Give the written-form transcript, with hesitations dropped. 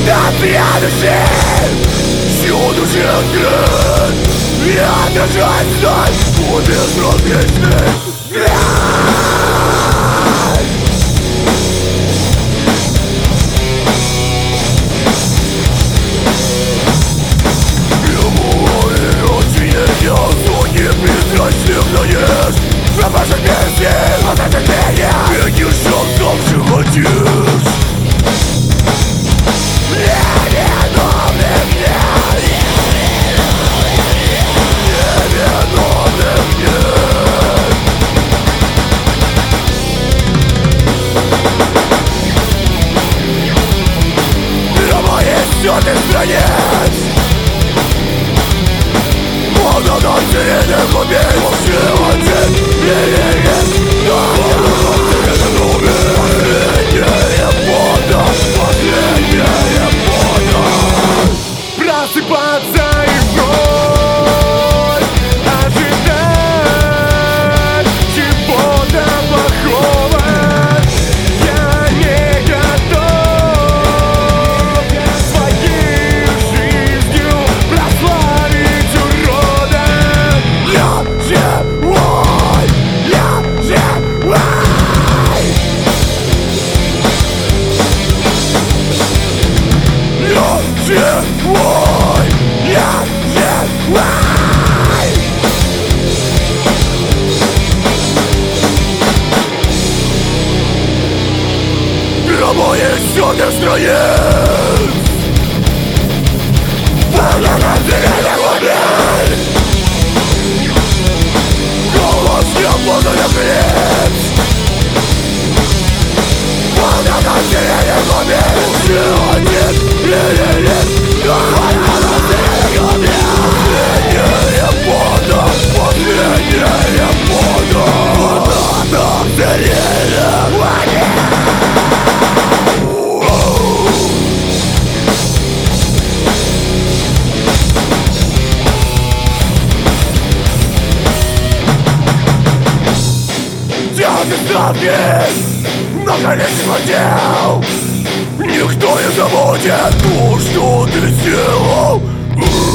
От души чудо крыт я отражаюсь вновь у бесконечных взгляд. Пропажа песни, вот это меня и не шансов животишь. Сотни страниц многотонственных убей волшебный переезд. Последняя фото, последняя фото. Просыпаться и вновь ожидать чего-то плохого. Я не готов своей жизнью прославить урода. Я живой, я живой. Я живой, я живой. Гробовых сотен страниц многотонственных убийц. Голос свободных лиц многотонственных убийц. Один перелет. Многотонственных убийц. Последняя фото, последняя фото. Многотонственных убийц. Многолетних дел никто не забудет то, что ты сделал.